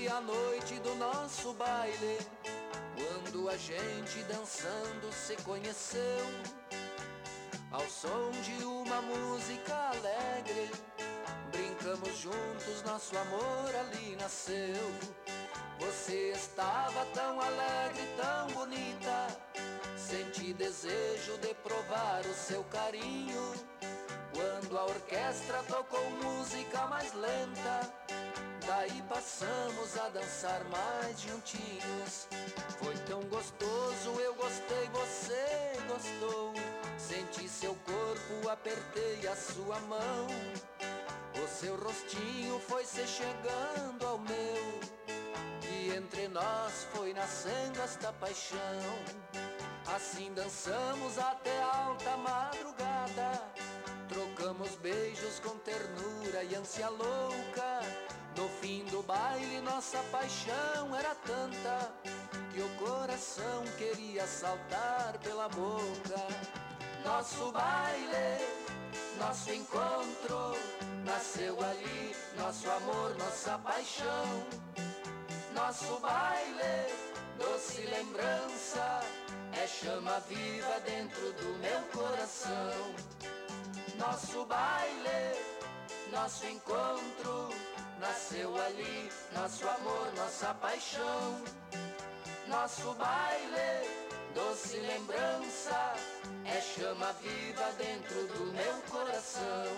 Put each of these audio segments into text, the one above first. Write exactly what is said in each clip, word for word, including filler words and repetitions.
a noite do nosso baile, quando a gente dançando se conheceu, ao som de uma música alegre, brincamos juntos, nosso amor ali nasceu. Você estava tão alegre, tão bonita, senti desejo de provar o seu carinho. Quando a orquestra tocou música mais lenta, daí passamos a dançar mais juntinhos. Foi tão gostoso, eu gostei, você gostou. Senti seu corpo, apertei a sua mão. O seu rostinho foi se chegando ao meu, e entre nós foi nascendo esta paixão. Assim dançamos até alta madrugada, trocamos beijos com ternura e ânsia louca. No fim do baile nossa paixão era tanta que o coração queria saltar pela boca. Nosso baile, nosso encontro, nasceu ali nosso amor, nossa paixão. Nosso baile, doce lembrança, é chama viva dentro do meu coração. Nosso baile, nosso encontro, nasceu ali nosso amor, nossa paixão. Nosso baile, doce lembrança, é chama viva dentro do meu coração.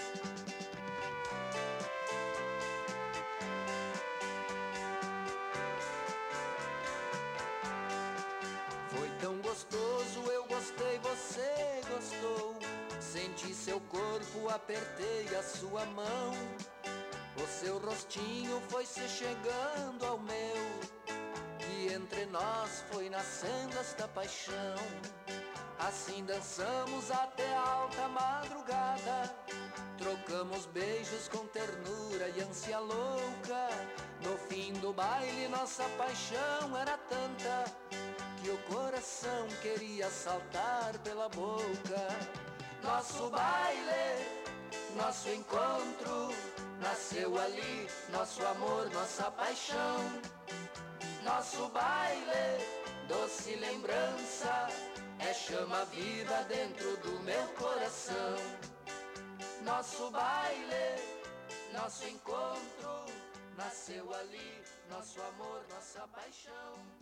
Foi tão gostoso, eu gostei, você gostou. Senti seu corpo, apertei a sua mão. O seu rostinho foi se chegando ao meu, e entre nós foi nascendo esta paixão. Assim dançamos até alta madrugada, trocamos beijos com ternura e ânsia louca. No fim do baile nossa paixão era tanta que o coração queria saltar pela boca. Nosso baile, nosso encontro, nasceu ali nosso amor, nossa paixão. Nosso baile, doce lembrança, é chama viva dentro do meu coração. Nosso baile, nosso encontro, nasceu ali nosso amor, nossa paixão.